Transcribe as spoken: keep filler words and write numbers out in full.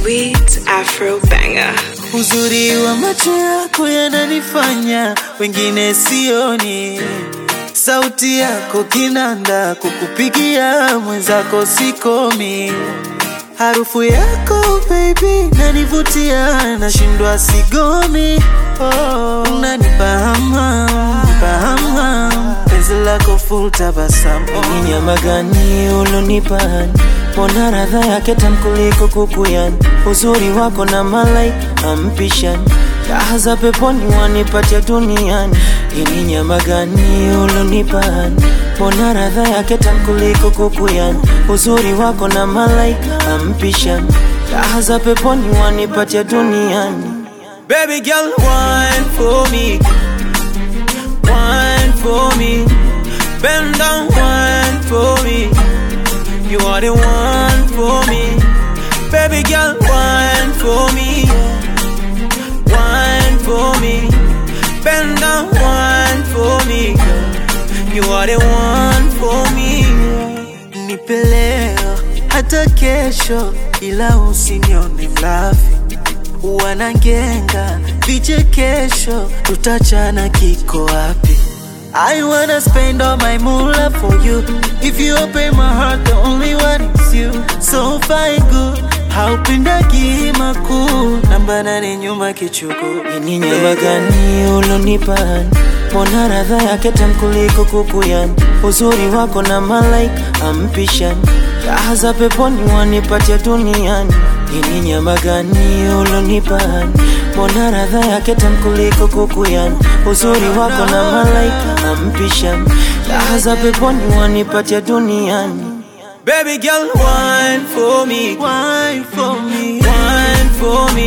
sweet Afro banger. Uzuri wa macho yako yananifanya wengine sioni. Sauti yako kinanda kukupigia mwenzako sikomi. Harufu yako baby nanivutia nashindwa sigomi. Oh, unanipahama, pahama, penzi lako full tabasamu. Ni nyama gani ulonipa? Mbona radha yake tamu kuliko kuku yani? Uzuri wako na malaika ampishani, raha za peponi wanipatia duniani. Ni nyama gani ulonipa? Mbona radha yake tamu kuliko kuku yani? Uzuri wako na malaika ampishani, raha za peponi wanipatia duniani. Baby girl, wine for me, wine for me, bend down, wine for me. You are the one for me. Baby girl, wine for me, wine for me, bend down, wine for me. You are the one for me. Nipe leo hata kesho, ila usinione mlafi. Wanangenga vichekesho, tutachana kiko wapi? I wanna spend all my moolah for you. If you open my heart, the only one is you. So fine good, haupindagi makuu, namba nane nyuma kichuku. Ni nyama gani ulonipa? Mbona radha yake tamu kuliko kuku yani? Uzuri wako na malaika ampishani, raha za peponi wanipatia duniani. Ni nyama gani ulonipa? Mbona radha yake tamu kuliko kuku yani? Uzuri wako na malaika ampishani, raha za peponi wanipatia duniani. Baby girl, wine for me, Wine for me, wine for me,